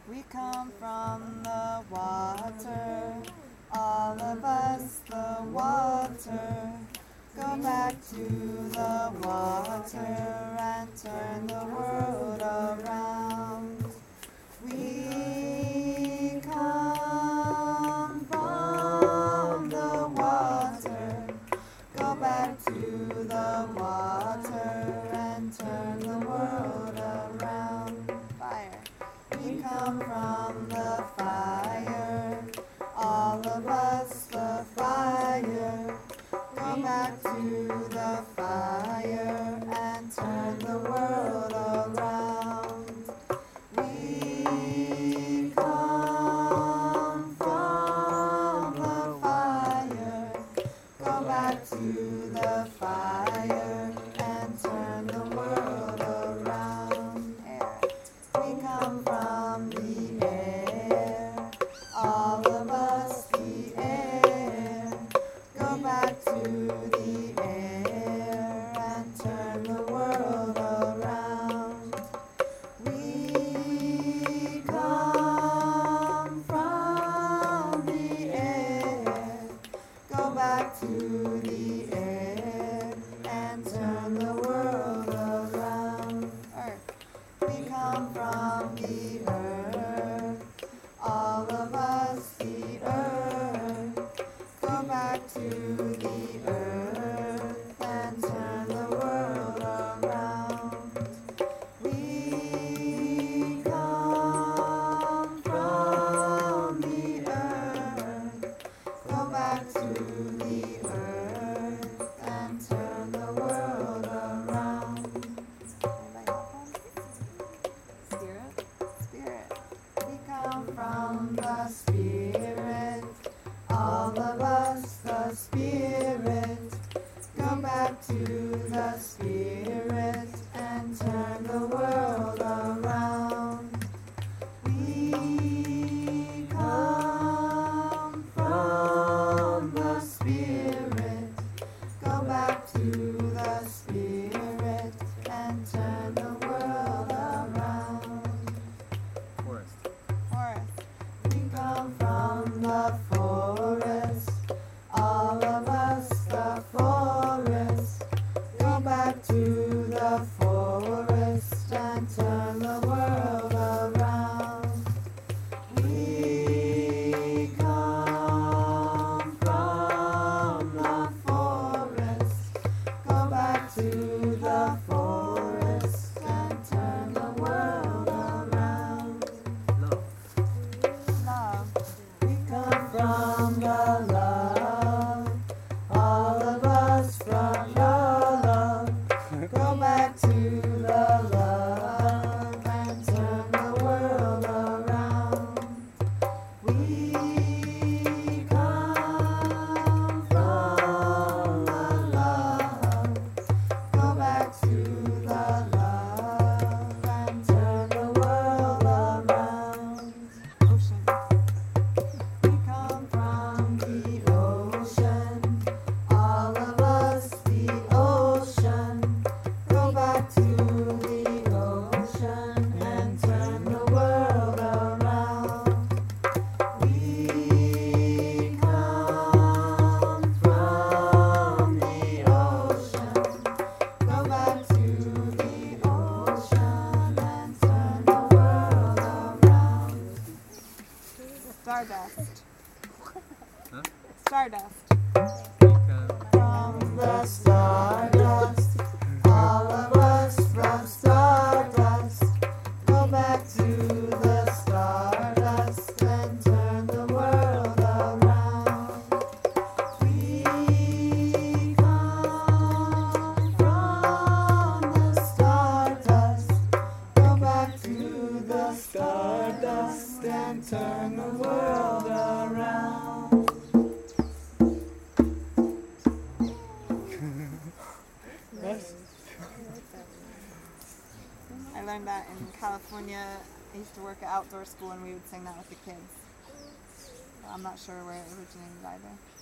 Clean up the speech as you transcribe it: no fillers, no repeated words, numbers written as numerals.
We come from the water, all of us the water. Go back to the water and turn the world around. We come from the water. Go back to the water and turn the world around. Fire. We come from the fire, all of us the fire. Go back to the fire and turn the world around. We come from the fire. Go back to the fire and turn the world around. Air. We come from the air, all of us the air. Go back to the air and turn the world around. We come from the air. Go back to the air and turn the world around. Earth. We come from the earth, all of us the earth. Go back to the earth and turn the world around. We come from the earth. Go back to the earth and turn the world around. Anybody got one? Spirit? Spirit. We come from the spirit, all of us the spirit. Go back to the spirit and turn the world around. We come from the spirit. Go back to the spirit and turn the world around. Forest. Forest. We come from the forest, all of us the forest. Go back to the forest and turn the world around. We come from the forest. Go back to the forest and turn the world around. Love. Love. We come from the love, all of us from the love. Go back to the love and turn the world around. We come from the love. Go back to the love and turn the world around. Ocean. We come from the ocean, all of us the ocean. Go back to the ocean and turn the world around. We come from the ocean. Go back to the ocean and turn the world around. Stardust. Huh? Stardust. We come From the stardust, all of us from stardust. Go back to the stardust and turn the world around. We come from the stardust. Go back to the stardust and turn the world around. I learned that in California. I used to work at outdoor school and we would sing that with the kids. I'm not sure where it originated either.